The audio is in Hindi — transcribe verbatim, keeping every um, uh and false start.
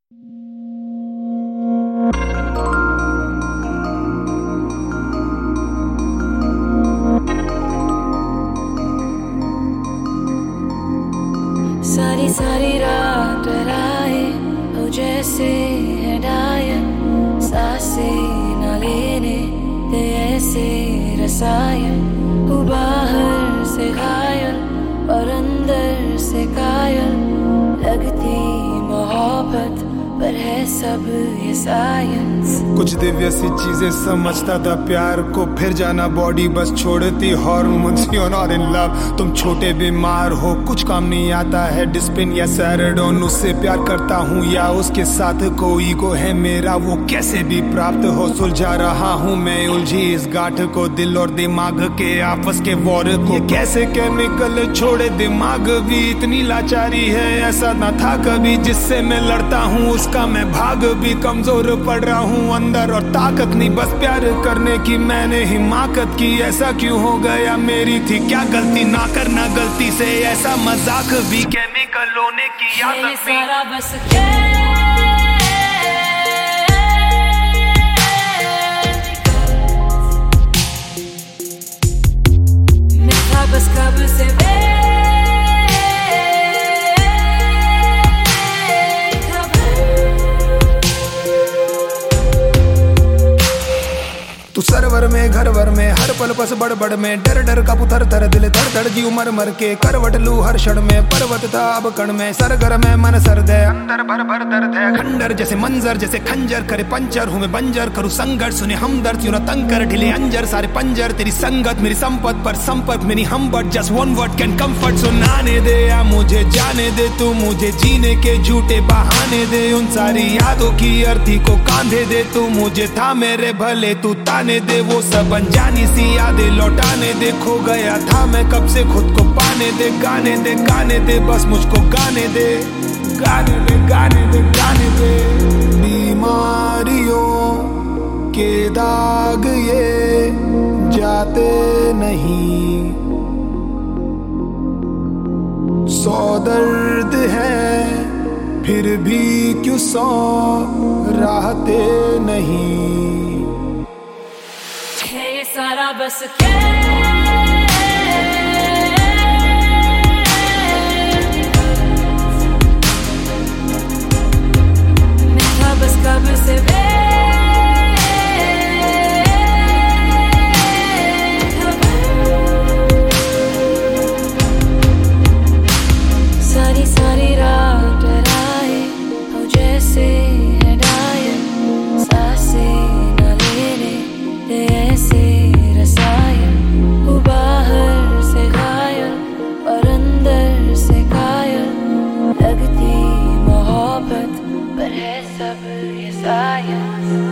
सारी सारी रात डराए हो जैसे है डायन, सांसें न लेने दे ऐसे रसायन। हूँ बाहर से घायल और अंदर से कायल, लगती मोहब्बत पर है सब ये साइंस। कुछ दिव्य सी चीजें समझता था प्यार को, फिर जाना बॉडी बस छोड़ती hormones. You not in love, तुम छोटे बीमार हो, कुछ काम नहीं आता है डिस्पिन या सैराडोन। उससे प्यार करता हूँ या उसके साथ कोई ईगो है मेरा, वो कैसे भी प्राप्त हो। सुलझा रहा हूँ मैं उलझी इस गांठ को, दिल और दिमाग के आपस के वॉर को। ये कैसे केमिकल छोड़े दिमाग भी, इतनी लाचारी है ऐसा ना था कभी। जिससे मैं लड़ता हूँ उसका मैं भाग भी, कमजोर पड़ रहा हूँ अंदर और ताकत नहीं बस प्यार करने की मैंने हिमाकत की। ऐसा क्यों हो गया, मेरी थी क्या गलती, ना करना गलती से ऐसा मजाक भी। केमिकल होने की आदत भी सारा बस के मिठा बस कब से तू सरवर में घर भर में हर पल पस बड़ बड़ में, डर डर का पुथर थर दिल धड़ धड़ जी उमर मर के। करवट लू हर क्षण में पर्वत था अब कण में, सरगर में मन सर्द है अंदर भर भर दर्द है। खंडर जैसे मंजर जैसे खंजर करे पंचर, हूँ मैं बंजर करूँ संघर्ष सुने हमदर्द। यूं ना तंग कर ढिले अंजर सारे पंजर, तेरी संगत मेरी संपत पर संपर्क मेरी हम but just one word can comfort. सुनाने दे या मुझे जाने दे, तू मुझे जीने के झूठे बहाने दे। उन सारी यादों की अर्थी को कांधे दे, तू मुझे था मेरे भले तू ताने दे। वो सब अनजानी सी यादें लौटाने दे, खो गया था मैं कब से खुद को पाने दे। गाने दे गाने दे बस मुझको गाने दे, गाने दे गाने दे गाने दे। बीमारियों के दाग ये जाते नहीं, सौ दर्द है फिर भी क्यों सौ राहते नहीं। है ये सारा बस के मिठा बस कब से सारी सारी रात डराए हो जैसे है डायन, सांसें न लेने दे ऐसे रसायन। हूँ बाहर से घायल और अंदर से कायल, लगती मोहब्बत पर है सब ये साइंस।